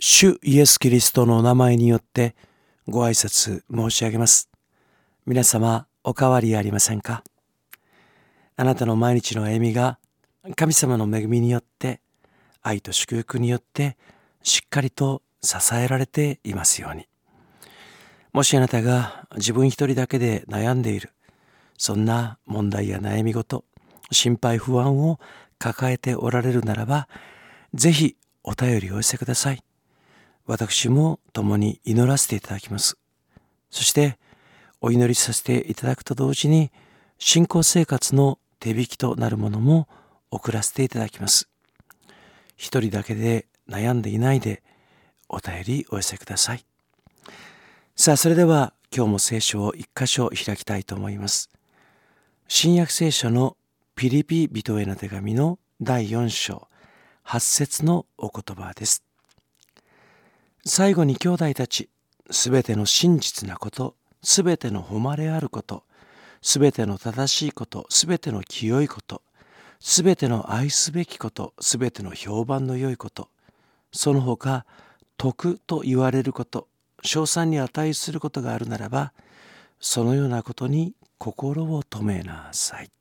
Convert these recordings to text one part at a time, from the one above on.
主イエス・キリストのお名前によってご挨拶申し上げます。皆様お変わりありませんか？あなたの毎日の歩みが神様の恵みによって愛と祝福によってしっかりと支えられていますように。もしあなたが自分一人だけで悩んでいる、そんな問題や悩み事、心配不安を抱えておられるならば、ぜひお便りをお寄せください。私も共に祈らせていただきます。そしてお祈りさせていただくと同時に、信仰生活の手引きとなるものも送らせていただきます。一人だけで悩んでいないでお便りお寄せください。さあ、それでは今日も聖書を一箇所開きたいと思います。新約聖書のピリピ人への手紙の第4章8節のお言葉です。最後に兄弟たち、すべての真実なこと、すべての誉れあること、すべての正しいこと、すべての清いこと、すべての愛すべきこと、すべての評判の良いこと、その他徳と言われること、称賛に値することがあるならば、そのようなことに心を留めなさい。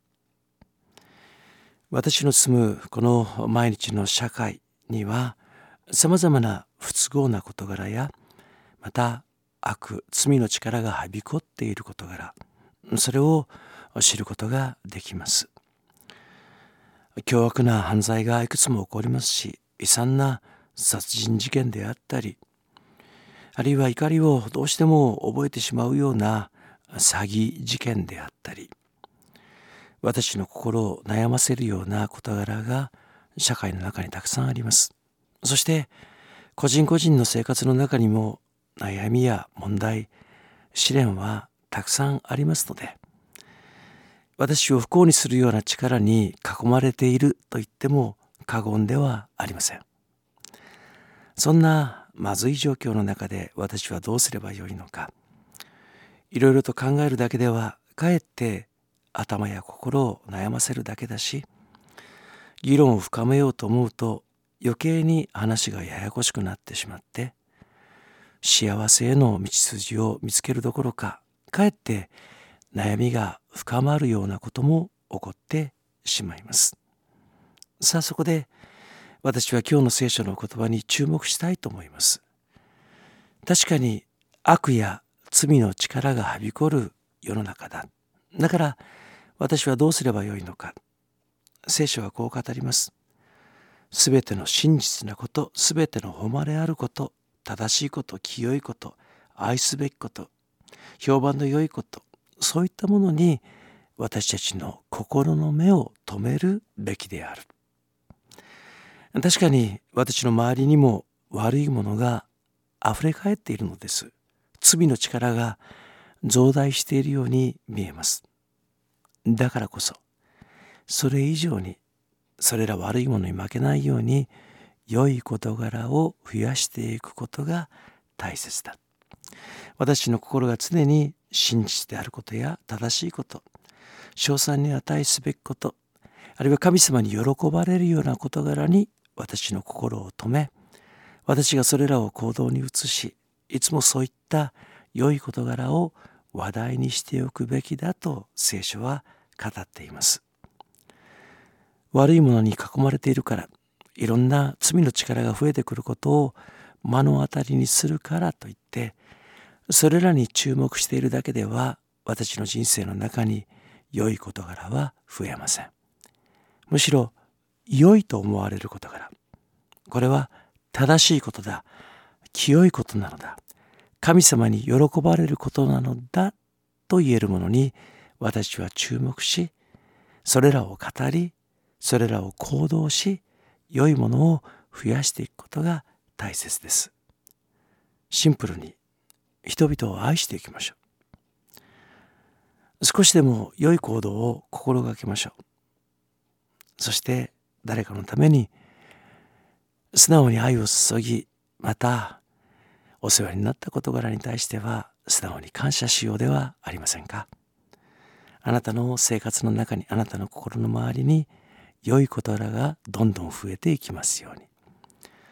私の住むこの毎日の社会には、さまざまな不都合な事柄や、また悪、罪の力がはびこっている事柄、それを知ることができます。凶悪な犯罪がいくつも起こりますし、悲惨な殺人事件であったり、あるいは怒りをどうしても覚えてしまうような詐欺事件であったり、私の心を悩ませるような事柄が社会の中にたくさんあります。そして個人個人の生活の中にも悩みや問題、試練はたくさんありますので、私を不幸にするような力に囲まれていると言っても過言ではありません。そんなまずい状況の中で私はどうすればよいのか、いろいろと考えるだけではかえって頭や心を悩ませるだけだし、議論を深めようと思うと余計に話がややこしくなってしまって、幸せへの道筋を見つけるどころか、かえって悩みが深まるようなことも起こってしまいます。さあ、そこで私は今日の聖書の言葉に注目したいと思います。確かに悪や罪の力がはびこる世の中だ。だから私はどうすればよいのか。聖書はこう語ります。すべての真実なこと、すべての誉れあること、正しいこと、清いこと、愛すべきこと、評判の良いこと、そういったものに私たちの心の目を留めるべきである。確かに私の周りにも悪いものがあふれかえっているのです。罪の力が増大しているように見えます。だからこそ、それ以上にそれら悪いものに負けないように良い事柄を増やしていくことが大切だ。私の心が常に真実であることや正しいこと、称賛に値すべきこと、あるいは神様に喜ばれるような事柄に私の心を留め、私がそれらを行動に移し、いつもそういった良い事柄を話題にしておくべきだと聖書は語っています。悪いものに囲まれているから、いろんな罪の力が増えてくることを目の当たりにするからといって、それらに注目しているだけでは私の人生の中に良い事柄は増えません。むしろ良いと思われる事柄、これは正しいことだ、清いことなのだ、神様に喜ばれることなのだと言えるものに私は注目し、それらを語り、それらを行動し、良いものを増やしていくことが大切です。シンプルに人々を愛していきましょう。少しでも良い行動を心がけましょう。そして誰かのために素直に愛を注ぎ、またお世話になった事柄に対しては素直に感謝しようではありませんか。あなたの生活の中に、あなたの心の周りに良い事柄がどんどん増えていきますように。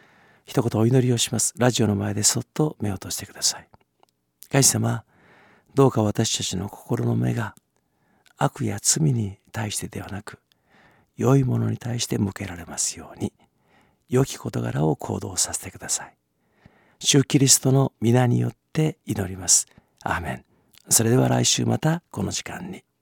一言お祈りをします。ラジオの前でそっと目を閉じてください。神様、どうか私たちの心の目が悪や罪に対してではなく、良いものに対して向けられますように、良き事柄を行動させてください。主キリストの皆によって祈ります。アーメン。それでは来週またこの時間に。